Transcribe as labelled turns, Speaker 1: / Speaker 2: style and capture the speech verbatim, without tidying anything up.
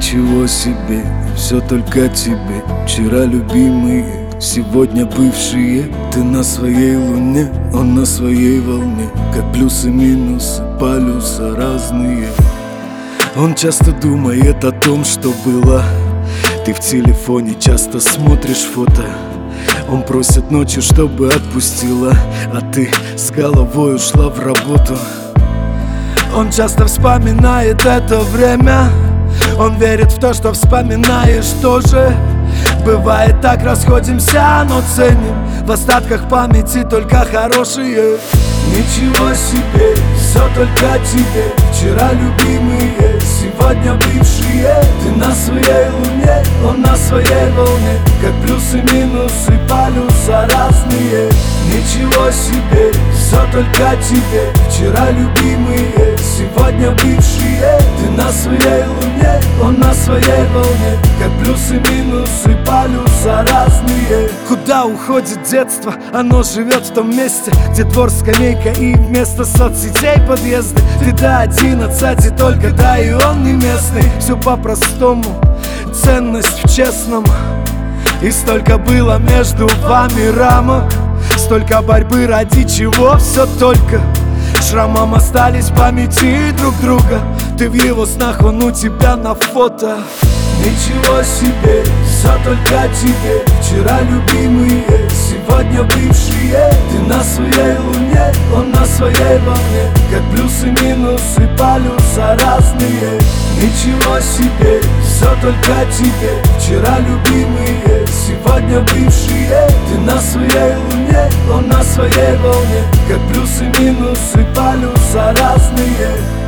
Speaker 1: Ничего себе, все только тебе. Вчера любимые, сегодня бывшие. Ты на своей луне, он на своей волне. Как плюсы, минусы, полюса разные. Он часто думает о том, что было. Ты в телефоне часто смотришь фото. Он просит ночью, чтобы отпустила, а ты с головой ушла в работу. Он часто вспоминает это время. Он верит в то, что вспоминаешь тоже. Бывает так, расходимся, но ценим в остатках памяти только хорошие. Ничего себе, все только тебе. Вчера любимые, сегодня бывшие. Ты на своей луне, он на своей волне. Как плюсы, минусы, полюса разные. Ничего себе, все только тебе. Вчера любимые, сегодня бывшие. Ты на своей луне, он на своей волне. Как плюсы, минусы, полюса разные. Куда уходит детство? Оно живет в том месте, где двор, скамейка и вместо соцсетей подъезды. Ты до одиннадцати только, да и он не местный. Все по-простому, ценность в честном. И столько было между вами рамок, столько борьбы, ради чего все только шрамом остались в памяти друг друга. Ты в его снах, он у тебя на фото. Ничего себе, все только тебе. Вчера любимые, сегодня бывшие. Ты на своей луне, он на своей волне. Как плюсы, минусы, полюса разные. Ничего себе, все только тебе. Вчера любимые, сегодня бывшие. Ты на своей луне, он на своей волне. Как плюсы, минусы, полюса разные.